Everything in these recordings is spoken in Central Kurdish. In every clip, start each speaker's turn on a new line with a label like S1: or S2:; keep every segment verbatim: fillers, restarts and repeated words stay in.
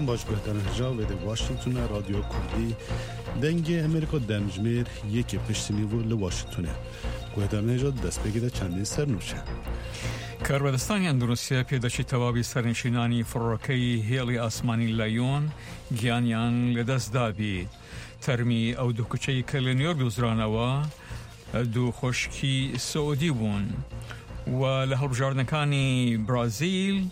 S1: هم باش بهترین هجا و واشنگتن رادیو کردی دنگ امریکا دمجمیر یکی پشتینی و لواشنگتونه بهترین هجا دست بگیده چندین سر نوشه.
S2: کاربدستانی اندونوسیا پیداشی توابی سرنشینانی فروکی هیلی آسمانی لایون گیانیان لدست دابید. ترمی او دو کچهی کلینیور دوزرانوا دو خشکی سعودی بون و لحلب جاردنکانی برازیل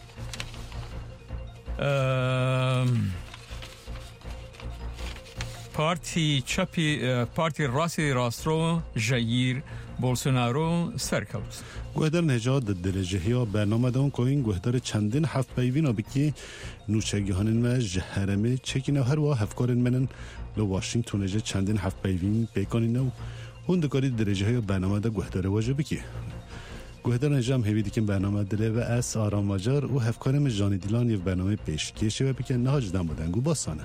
S2: پارتی چپی پارتی راسی راسترو جایر بولسونارو سرکوت.
S1: گوهدر نجات درجه ها برنامه دون که این گوهدر چندین هفت بیوین ها بکی نوچگی هانین و جهرمه چکین و هر و هفکارین منن لو واشنگتون جه چندین هفت بیوین پیکانین و هون دکاری درجه های برنامه دا گوهدر واجه بکی گوهدر نجام هیویدی که برنامه دله و اس آرام واجر و هفکارم جانی دیلان یه برنامه پیشکیشه و بکی نهاج دم بودن گو باسانه.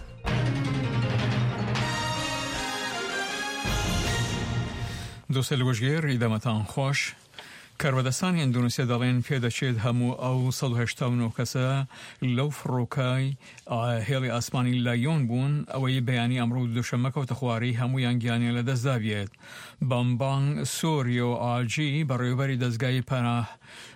S2: دوستان لوجگر ایدامتان خوش. کاربدستانی اندونوسیا دالین پیداشید همو او صد و هشتاد و نه کسا لو فروکای هیلی آسمانی لایون بون اوی بیانی امرو دوشنبه و تخواری همو یانگیانی لدست دابید. بامبان سوریو آجی برای بری دستگاه پناه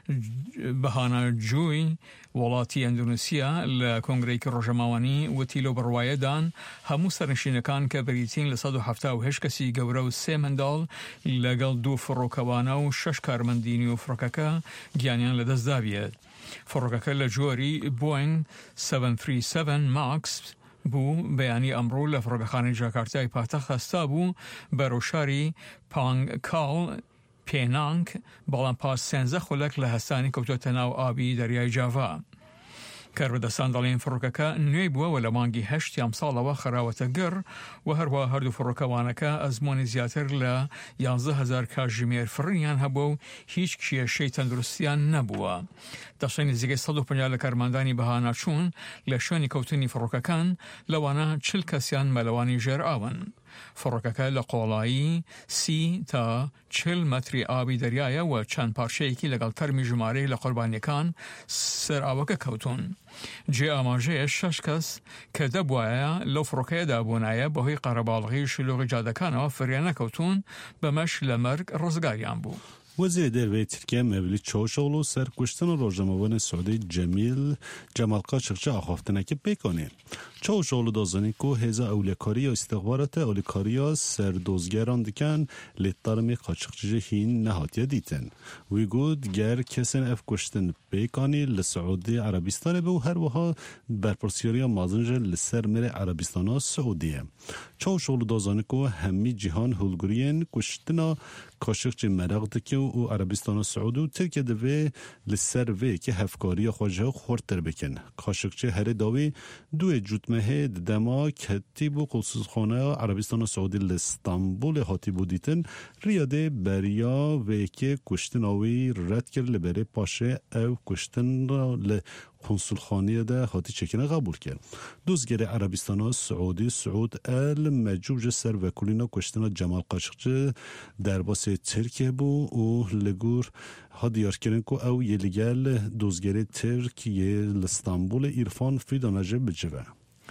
S2: بهانه جوی ولاتی اندونوسیا لکنگره که روژماوانی و تیلو بروايه دان همو سرنشینکان که بریتین لصد و هفته و هش کسی گوره و سه مندال لگل دو فروکوانه و شش کارمندینی و فروککا گیانیان لدست دابید. فروککا لجوری بوینگ هفت سه هفت ماکس بو بیانی امرو لفروکخانه جاکارتای پایتخت هستا بو بروشاری پانگ کال پینانک بالان پاس سنزه خلک لحسانی کبتو تناو آبی دریای جاوا. کاربدستان دالین فروککا نوی بوا و لمانگی هشت یم ساله و خراوت گر و هر و هر دو فروکوانکا از مون زیاتر ل یازده هزار کاجمیر فرنیان هبو هیچ کشی شیطان درستیان نبوا. داشتن زیگه صد و پنجاه کارمندانی بهانه چون لشانی کوتنی فروککان لوانا چل کسیان ملوانی جر آون. فروککا لقولایی سی تا چل متری آبی دریای و چند پارچه که لگل ترمی جماره لقربانیکان سر آوکا کوتون. جه آماجه شش کس که دبوایا لو فروکه دابونایا بهی قربالغی شلوغ جادکان و فریانه کوتون بمش لمرگ رزگاریان بو.
S1: وزیر دروی ترکیه مولید چاوشوغلو سر کشتن روزنامه‌نگار سعودی جمیل جمال قاچاقچی آخافتنه که بکنه. چاوشوغلو دازانی که هزا اولیکاری استخبارات اولیکاری سر دوزگران دکن لیتارمی قاچاقچی هین نهاتیه دیتن. وی گود گر کسین اف کشتن بکنی لسعودی عربستان به و هر وها برپرسیاری مازنج لسر مر عربستان سعودیه. چاوشوغلو دازانی که همی جهان هولگرین کشتن قاچاقچی مرگ دکه و عربستان سعودی و ترکیه دوی لسر وی که هفکاری خواجه خورتر بکن. قاچاقچی هر داوی دو جوتمه دما کتیب و قلصخانه عربستان سعودی لستانبول هاتی بودیتن ریاده بریا و که کشتن آوی رد کرد لبره پاشه او کشتن ل قنصلخانه ده هاتی چکنه قبول کرد. دوزگر عربستان سعودی سعود ال مجوج سر و کلینا کشتن جمال قاچاقچی در باس ترکیه بو و لگور ها دیار کردن که او یه لگل دوزگر ترکیه لستانبول ایرفان فیدانجه بجوه.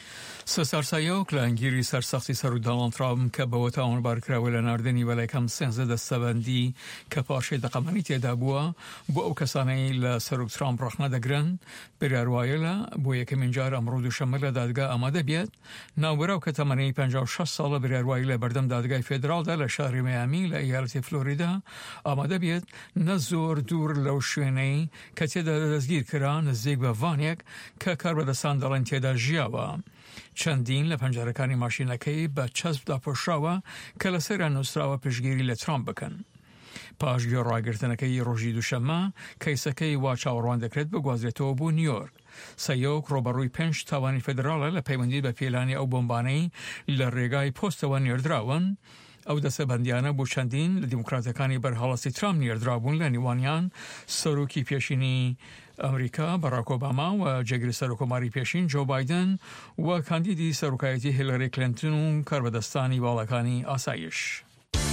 S2: سرسایه کلانگیری سرسختی سر دونالد ترامپ که با تعاون برکراوی لناردنی ولی کم سنزه دستبندی که پارچه دقمانی تیدا بوا با او کسانی لسر ترامپ رخنه دگرن بر اروایلا با یک منجار امرود شمال دادگاه آماده بیاد ناوراو که تمانی پنجاه و شش سال بر اروایلا بردم دادگاه فدرال در شهر میامی لایالت فلوریدا آماده بیاد نزور دور لوشینی که تیدا دزگیر کران نزدیک به وانیک که کاربدستان دالن تیدا جیاوا. چندین لپنجارکانی ماشینکی با چسب دا پشاوا که لسر نوستراوا پشگیری لترامپ بکن. پاشگی راگرتنکی روژی دوشمه کیسکی واچاوروان دکرد بگوازرتو بو نیورک. سیوک روبروی پنج توانی فدرال لپیوندی به پیلانی او بمبانی لرگای پوست و نیردراون او دست بندیانه بو چندین لدیموکراتکانی بر حالاسی ترامپ نیردرابون لنیوانیان سروکی پیشینی امریکا باراک اوباما و جگری سروکماری پیشین جو بایدن و کاندیدی سروکایتی هیلاری کلینتون و کاربدستانی بالکانی آسایش.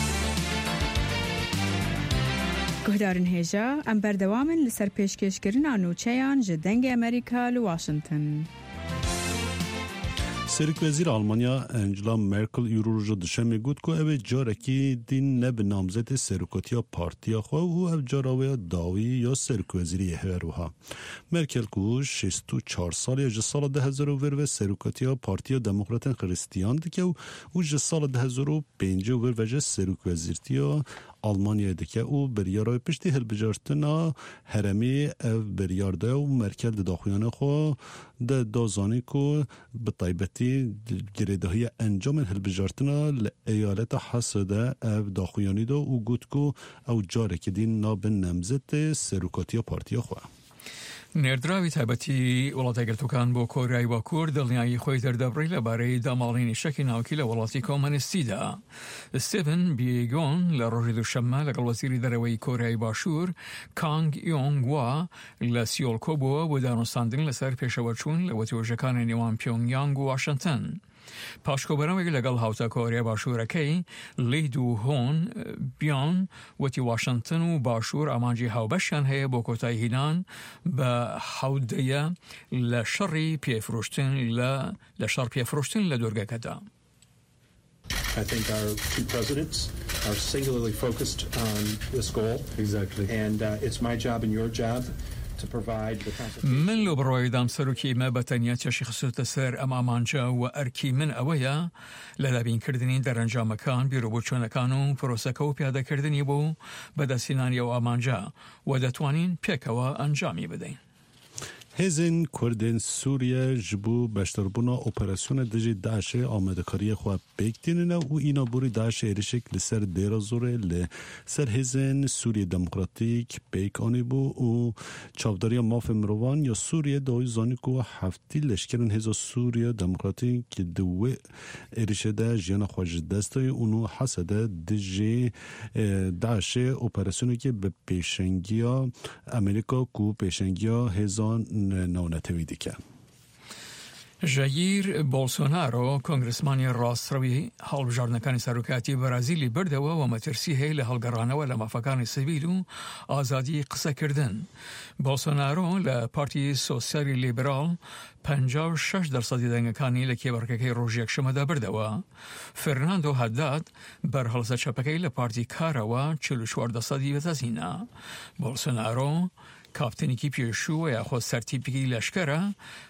S3: گهدارن هیجا ام بردوامن لسر پیشکشکرین آنوچهان جدنگ امریکا لواشنطن.
S1: سرک وزیر آلمانیا انجلا مرکل یورو رو دشمی گود که اوه جارکی دین نب نامزد سرکوتیا پارتیا خواه و او جاراوی داوی یا سرک وزیری هروها. مرکل که شست و چهار سال یا جسال ده هزار و ور و سرکوتیا پارتیا دموکراتن خریستیان دکه و او جسال ده هزار و پنج و ور و جس سرک وزیرتیا آلمانیا دکه او بریارای پشتی هل بجارتنا هرمی او بریارده و مرکل داخویانه خواه ده دازانی که به طیبتی گریده های انجام هل بجارتنا لایالت حسده او داخویانی ده و گود که او جاره که دین ناب نمزد سروکاتی پارتیا خواه.
S2: نێردراوی تایبەتی وڵاتە گرتوەکان بۆ کۆریای باکوور دڵنیایی خۆی دەردەبڕی لەبارەی داماڵینی شەکی ناوکی لە وڵاتی کۆمەنیستیدا. ستیڤن بیێگۆن لە ڕۆژی دووشەممە لەگەڵ وەزیری دەرەوەی کۆریای باشوور کانگ یۆنگ وا لە سیۆڵ کۆبووە بۆ دانوستاندن لەسەر پێشەوەچوون لە وەتیۆژەکانی نێوان پیۆنگیانگ و واشنگتن. پاشکۆبەرەوەی لەگەڵ هاوتە کۆریای باشوورەکەی لی دوو هۆن بیان وەتی واشنگتن و باشوور ئامانجی هاوبەشیان هەیە بۆ کۆتایی هێنان بە حەودەیە لە شەڕی پێفرۆشتن لە لە شەڕ پێفرۆشتن لە دورگەکەدا.
S4: I think our two presidents are singularly focused on this goal. Exactly. And uh, it's my job and your job to provide the consultation.
S2: من لو بروي دام سروكي ما بتنيا تشي خصوصا سر أم أمانجا وأركي من أويا لدابين كردنين در انجام كان بيروبوچون كانو پروسكو پیاده كردني بو بدا سينانيا و أمانجا ودتوانين پیکوا انجامي بدين.
S1: هزین کردن سوریه جبو بشتربونا اپراسیون دژی داعش آمده کاری خواه بکتینه و اینا بوری داعش ایرشک لسر دیرازوره لسر هزین سوریه دموکراتیک بیک آنی بو و چابداری ماف مروان یا سوریه دای زانی که هفتی لشکرن هزا سوریه دموکراتیک که دوه ایرشه ده جیان خواج دستای اونو حسده دژی داعش اپراسیونی که به پیشنگی امریکا کو پیشنگی هزان نونتوی دیگه.
S2: ژایر بولسونارو کنگرسمانی ڕاستڕەوی هەڵبژاردنەکانی سەرۆکاتی بەرازیلی بردەوە و مەترسی هەیە لە هەڵگەڕانەوە لە مافەکانی سیڤیل و ئازادی قسەکردن. بولسۆنارۆ لە پارتی سۆسیالی لیبرال پەنجا و شەش دەرسەدی دەنگەکانی لە کێبەڕکەکەی ڕۆژی یەکشەمەدا بردەوە. فێرناندۆ هەداد بەرهەڵسە چەپەکەی لە پارتی کارەوە چل و چوار دەرسەدی بەدەستهێنا. بولسۆنارۆ کاپتنێکی پێشوو یاخۆ سەرتیپێکی لەشکەرە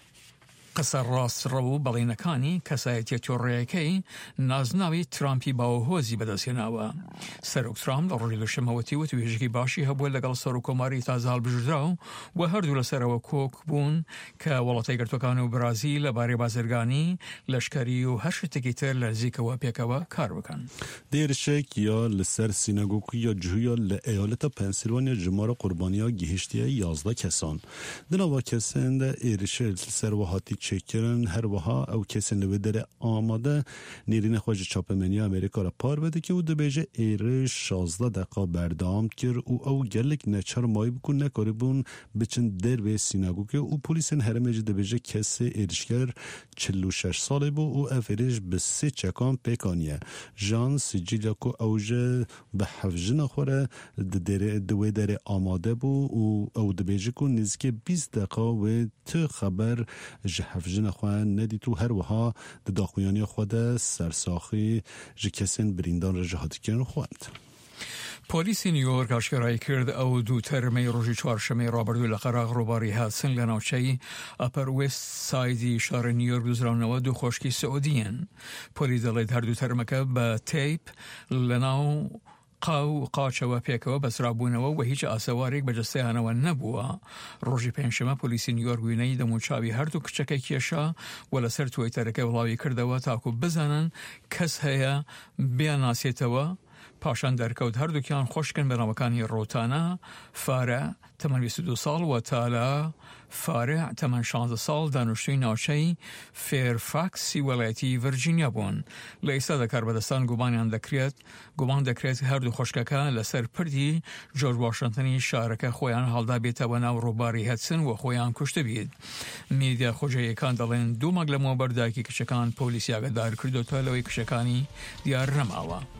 S2: قسە ڕاستڕەو و بەڵێنەکانی کەسایەتیە تۆڕەیەکەی نازناوی ترامپی باوهۆزی بەدەستهێناوە. سەرۆک ترامپ لە ڕۆژی دووشەممەوەتی وت وێژگی باشی هەبووە لەگەڵ سەرۆکۆماری تازە هەڵبژراو و هەردوو لەسەرەوە کۆک بوون کە وڵاتای گرتوەکان و برازیل لەبارەی بازرگانی لەشکەری و هەر شتێکی تر لە نزیکەوە پێکەوە کار بکەن.
S1: دیرشک یا لسر سیناگوگ یا جویا لایالت پنسیلوانیا جمار قربانیا گهشتیه یازده کسان. دنوا کسان ده ایرشه سر وحاتی چکرن هر وها او کسی نویدر آماده نیرین خواج چاپمنی امریکا را پار بده که او دو بیجه ایره شازده دقیقه بردام کر او او گلک نچار مای بکن نکاری بون بچن در به سیناگوگ او پولیسن هرمجه دو بیجه کسی ایرشگر چلو و شش ساله بو او افریش به سی چکان پیکانیه جان سیجیلیا که اوجه به حفجن خوره دوی در آماده بو او او دو بیجه که نزدیک بیست دقیقه و تو خبر حفجن خوان ندی تو هر وها د داخویانی خود سرساخی جکسن بریندان را جهاد کردن خواند.
S2: پۆلیسی نیویۆرک ئاشکرای کرد ئەو دوو تەرمەی ڕۆژی چوارشەمەی ڕابردوو لە قەراغ ڕۆباری هاتسن لە ناوچەی ئەپەر وێست سایدی شاری نیویۆرک دۆزراونەوە دوو خۆشکی سعودیین. پۆلیس دەڵێت هەردوو تەرمەکە بە تەیپ لە ناو قاو قاچەوە پێکەوە بەسرابوونەوە و هیچ ئاسەوارێک بەجەستەیانەوە نەبووە. ڕۆژی پێنجشەمە پۆلیسی نیویۆرک وینەی دەموچاوی هەردوو کچەکەی کێشا و لەسەر تویتەرەکەی وڵاوی کردەوە تاکو بزانن کەس هەیە بیاناسێتەوە. پاشان دەرکەوت هەردووکیان خۆشکن بەناوەکانی ڕۆتانە فارە تەمەن بیست و دوو ساڵ و تالا فارە تەمەن شانزدە ساڵ دانیشتووی ناوچەی فێرفاکسی وەلایەتی ڤەرجینیا بوون. لە ئێستادا کاربەدەستان گومانیان دەکرێت گومان دەکرێت هەردوو خۆشکەکە لەسەر پردی جۆرج واشنگتنی شارەکە خۆیان هەڵدا بێتەوە ناو ڕۆباری هەدسن و خۆیان کوشتە بیت. میدیا خۆجەیەکان دەڵێن دوو مانگ لەمەوە بەردایکی کچەکان پۆلیس ئاگادار کردوتە لەوەی کچەکانی دیار نەماوە.